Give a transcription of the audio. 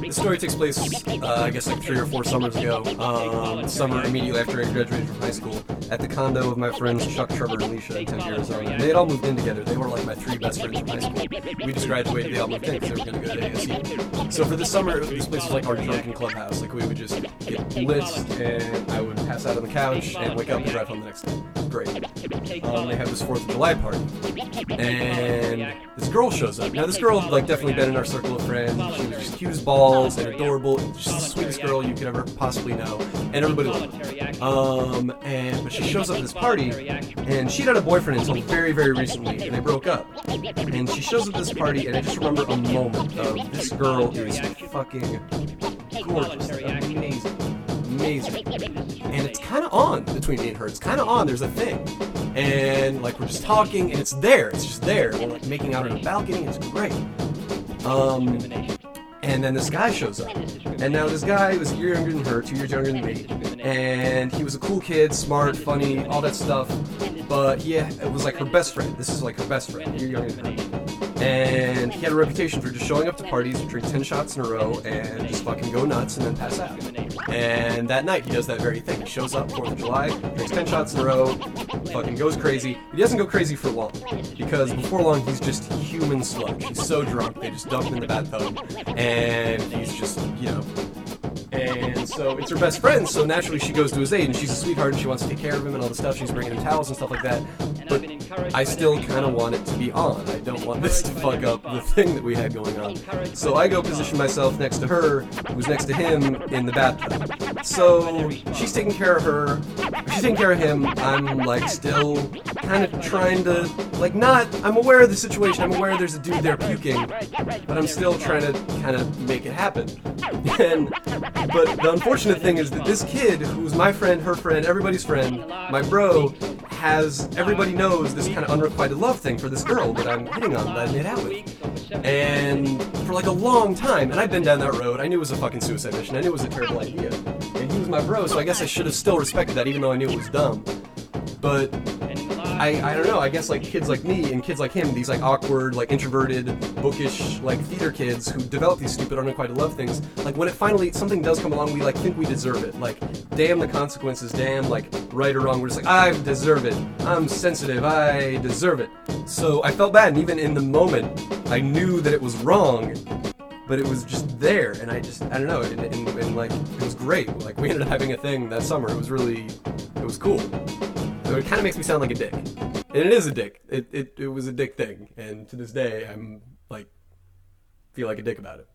the story takes place, I guess, like 3 or 4 summers ago. Summer immediately after I graduated from high school, at the condo of my friends Chuck, Trevor, and Alicia in Tempe, Arizona. And they had all moved in together. They were like my 3 best friends from high school. We just graduated. They all moved in because they were going to go to ASU. So for the summer, this place was like our drunken clubhouse. Like we would just get lit, and I would pass out on the couch and wake up and drive home the next day. Great. They have this 4th of July party, and this girl shows up. Now this girl had like definitely been in our circle of friends. She was just cute as balls and adorable, and just the sweetest girl you could ever possibly know, and everybody loved her. But she shows up at this party, and she'd had a boyfriend until very, very recently, and they broke up. And she shows up at this party, and I just remember a moment of this girl is fucking gorgeous, amazing. And it's kind of on between me and her. It's kind of on. There's a thing. And, like, we're just talking, and it's there. It's just there. We're, like, making out on a balcony. It's great. And then this guy shows up. And now this guy was a year younger than her, 2 years younger than me. And he was a cool kid, smart, funny, all that stuff. But, yeah, it was, like, her best friend. This is, like, her best friend, a year younger than her. And he had a reputation for just showing up to parties, drink 10 shots in a row, and just fucking go nuts and then pass out. And that night, he does that very thing. He shows up, 4th of July, drinks 10 shots in a row, fucking goes crazy. He doesn't go crazy for long, because before long, he's just human sludge. He's so drunk, they just dump him in the bathtub, and he's just, you know... And so it's her best friend, so naturally she goes to his aid, and she's a sweetheart, and she wants to take care of him and all the stuff. She's bringing him towels and stuff like that. But I still kind of want it to be on. I don't want this to fuck up the thing that we had going on. So I go position myself next to her, who's next to him, in the bathtub. So she's taking care of her, she's taking care of him. I'm, like, still kind of trying to, like, I'm aware of the situation. I'm aware there's a dude there puking, but I'm still trying to kind of make it happen. But the unfortunate thing is that this kid, who's my friend, her friend, everybody's friend, my bro, everybody knows this kind of unrequited love thing for this girl that I'm hitting on, that I made out with. And for like a long time, and I've been down that road, I knew it was a fucking suicide mission, I knew it was a terrible idea. And he was my bro, so I guess I should have still respected that, even though I knew it was dumb. But I don't know, I guess like kids like me and kids like him, these like awkward, like introverted, bookish, like theater kids who develop these stupid unrequited love things, like when it finally, something does come along, we like think we deserve it. Like, damn the consequences, damn like right or wrong, we're just like, I deserve it. I'm sensitive, I deserve it. So I felt bad, and even in the moment, I knew that it was wrong, but it was just there, and I don't know, and like, it was great. Like, we ended up having a thing that summer. It was cool. So it kind of makes me sound like a dick. And it is a dick. It was a dick thing. And to this day, I'm, like, feel like a dick about it.